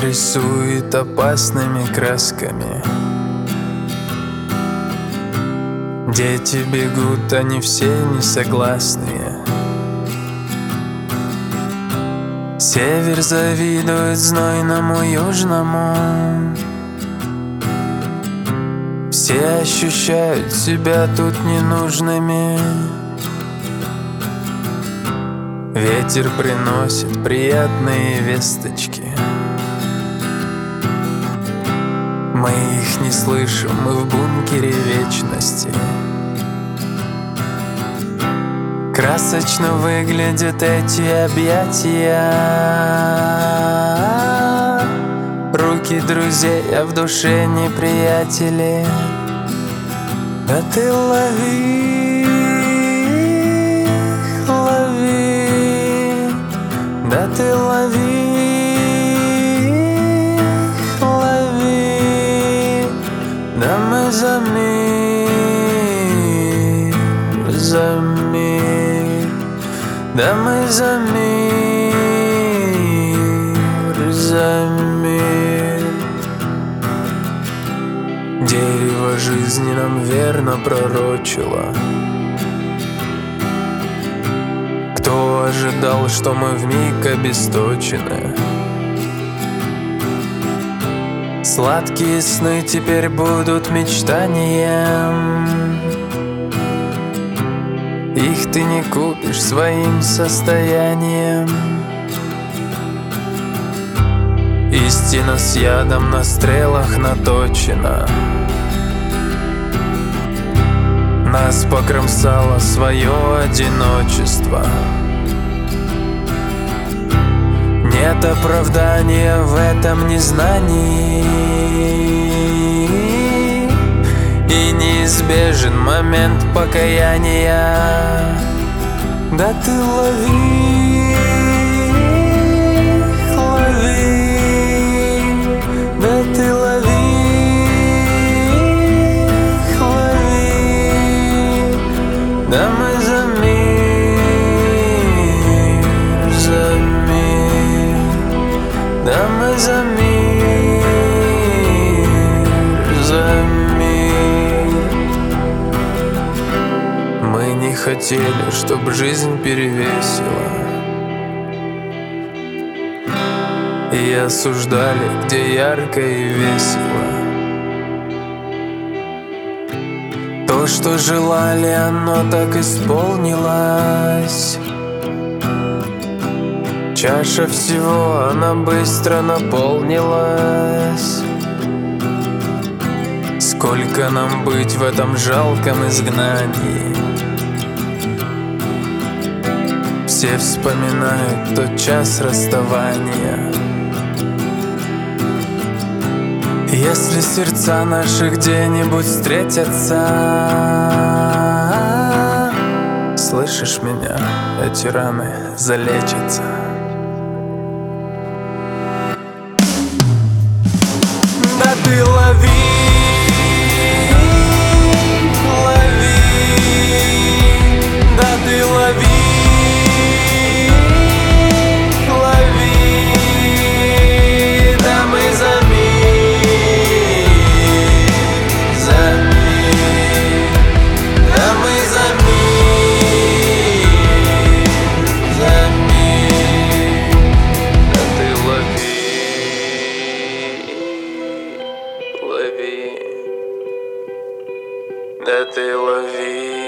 рисует опасными красками. Дети бегут, они все несогласные. Север завидует знойному южному. Все ощущают себя тут ненужными. Ветер приносит приятные весточки. Мы их не слышим, мы в бункере вечности. Красочно выглядят эти объятия. Руки друзей, а в душе неприятели. Да ты лови, лови, да ты лови, лови, да мы за мир, за мир, да мы за мир, за мир. Дерево жизни нам верно пророчило. Кто ожидал, что мы вмиг обесточены? Сладкие сны теперь будут мечтанием. Их ты не купишь своим состоянием. Истина с ядом на стрелах наточена. Нас покромсало свое одиночество. Нет оправдания в этом незнании. И неизбежен момент покаяния. Да ты лови, лови, да ты лови, лови, да мы за мир, за мир, да мы за мир, за мир. Мы не хотели, чтоб жизнь перевесила и осуждали, где ярко и весело. То, что желали, оно так исполнилось. Чаша всего, она быстро наполнилась. Сколько нам быть в этом жалком изгнании? Все вспоминают тот час расставания. Если сердца наши где-нибудь встретятся, слышишь меня, эти раны залечатся. Да ты лови, лови, да ты лови, лови, да мы за мир, за мир, да мы за мир, за мир, да ты лови, лови, да ты лови.